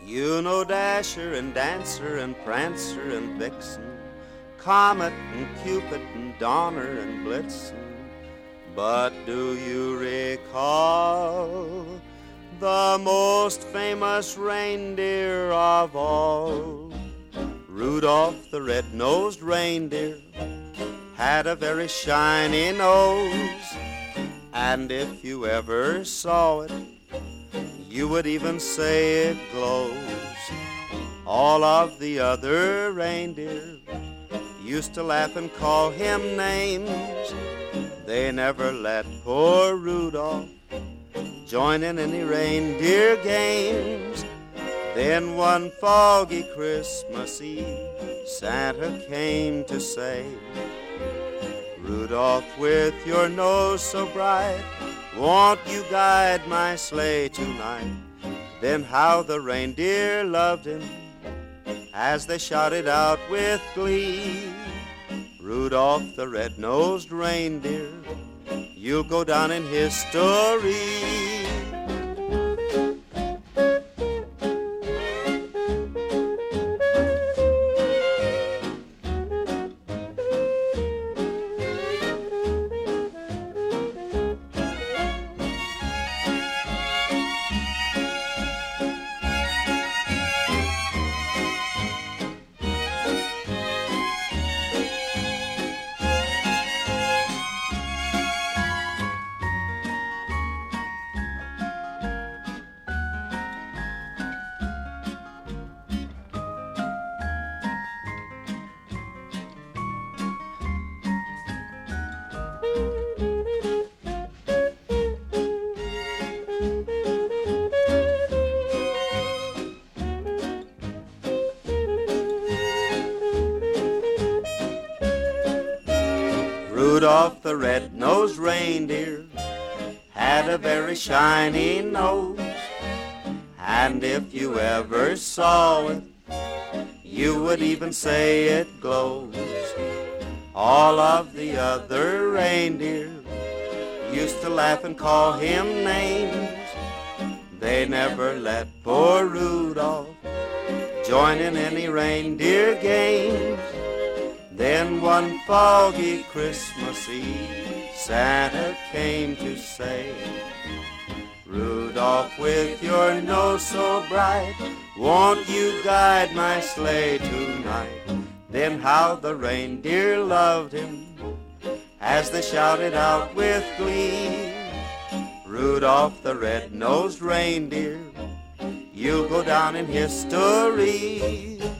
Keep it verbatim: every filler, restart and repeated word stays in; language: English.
You know Dasher and Dancer and Prancer and Vixen, Comet and Cupid and Donner and Blitzen. But do you recall the most famous reindeer of all? Rudolph the red-nosed reindeer had a very shiny nose, and if you ever saw it, you would even say it glows. All of the other reindeer used to laugh and call him names. They never let poor Rudolph join in any reindeer games. Then one foggy Christmas Eve, Santa came to say, Rudolph, with your nose so bright, won't you guide my sleigh tonight? Then how the reindeer loved him as they shouted out with glee, Rudolph the red-nosed reindeer, you'll go down in history. Rudolph the red-nosed reindeer had a very shiny nose, and if you ever saw it, you would even say it glows. All of the other reindeer used to laugh and call him names. They never let poor Rudolph join in any reindeer games. Then one foggy Christmas Eve, Santa came to say, Rudolph, with your nose so bright, won't you guide my sleigh tonight? Then how the reindeer loved him as they shouted out with glee, Rudolph the red-nosed reindeer, you'll go down in history.